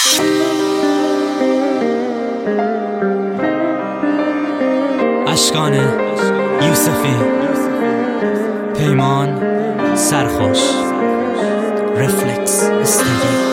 اشکان یوسفی، پیمان سرخوش، رفلکس استودیو.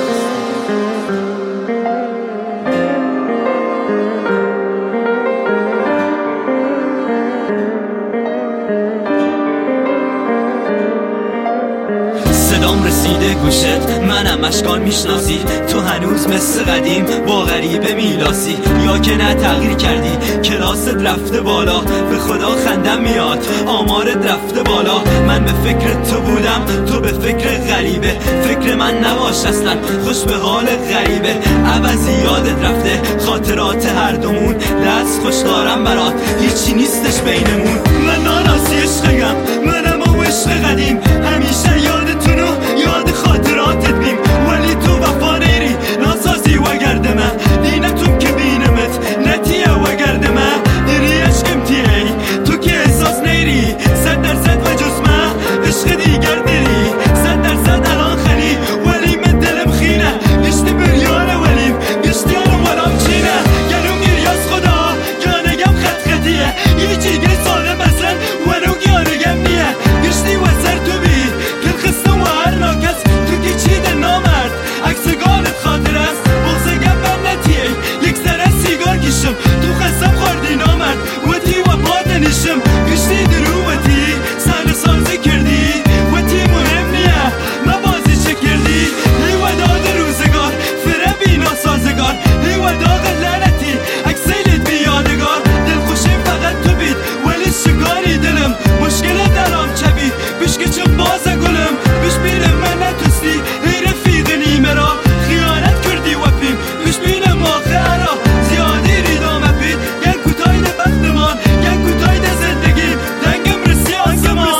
صدام رسیده گوشت، منم اشکان میشناسی. تو هنوز مثل قدیم با غریبه میلاسی، یا که نه تغییر کردی، کلاست رفته بالا. به خدا خندم میاد، آمارت رفته بالا. من به فکر تو بودم، تو به فکر غریبه. فکر من نباش اصلا، خوش به حال غریبه. عوضی یادت رفته خاطرات هر دومون. دست خوش دارم برات، هیچی نیستش بینمون. من ناناسی عشقم، منم و عشق قدیم. همیشه یادتونو یاد خاطراتت بیم. ولی تو وفا نیری، ناسازی و گردمه. دینتون که بینمت نتیه و گردمه. دیری عشقم تیه تو که احساس نیری. 100% و جزمه عشق دیگر دیری. 100% الان خلی ولی من دلم خینه. گشتی بریاره ولیم گشتی آنو ورام چینه. گلوم گریاز خدا گانگم خط خطیه. یه چیگه ساله مثلا ونو گانگم نیه. گشتی و سر تو بی کل خستم و هر ناکس. تو که چیده نامرد عکسگانت خاطر است. بغزگم من نتیه یک سره سیگار کشم. تو خستم خوردی نامرد وطی و پادنشم. گشتی درو وطی سال سازی کردی. وطی مهم نیه مبازی چه کردی. هیو داد روزگار فره بینا سازگار. هیو داغ لعنتی اکسیلت بی یادگار. دل خوشیم فقط تو بید ولی شگاری دلم. مشکل دلم چبی بشکه چون بازه گلم. بش بیرم من نتوستی ای رفیق نیمه را. خیانت کردی و پیم بش بیرم آخه را. زیادی ریدام پید گن کتای ده بختمان. گن کتای ده زندگی دنگم رسی آسمان.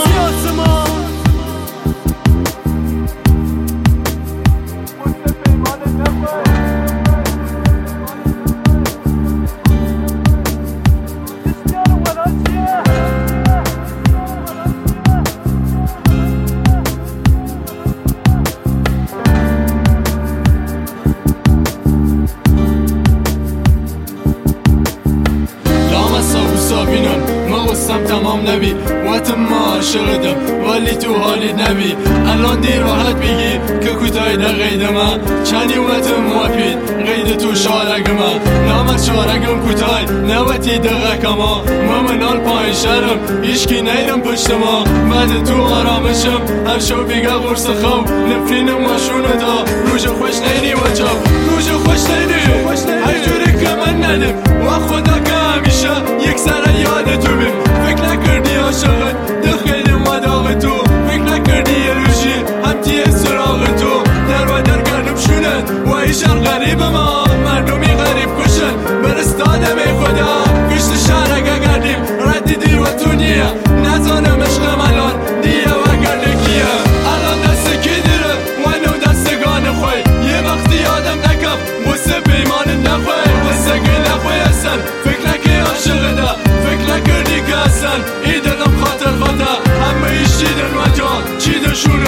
مغصم تمام نبی وقتم ما عاشقدم ولی تو حالی نبی. الان دی راحت بگی که کتای ده قیدم. چندی وقتم وپید قید تو شارگم. نامت شارگم کتای نوتی دقیقم. من آل پای شرم ایشکی نیدم پشت ما. بعد تو آرامشم هر شو بیگه قرص خو. نفرینم وشونه دا روش خوش نیدی و چاو. روش خوش نیدی هر جوری که من ندیم. و خدا که همیشه یک سر یاد تو بیم. فکر نکردی عاشقت دخیلم و داغ تو. فکر نکردی یه روشی همتیه سراغ تو. در و در کردم شونت و ایشان غریب ما. مردمی غریب کشن برستادم ای خدا. گشت شهر اگه گردیم ردی دیر و تو نیه. نزانم عشقم الان دیه و گرده کیه. الان دست کی دیره و نو دستگان خوی. یه وقتی یادم نکم بسه پیمان نخوی. بسه گل نخوی اصلا فکر نکی عاشق ده. فکر نکردی که اصلا ای دلم خاطر همه ایش چیدن و جا چیدن شونه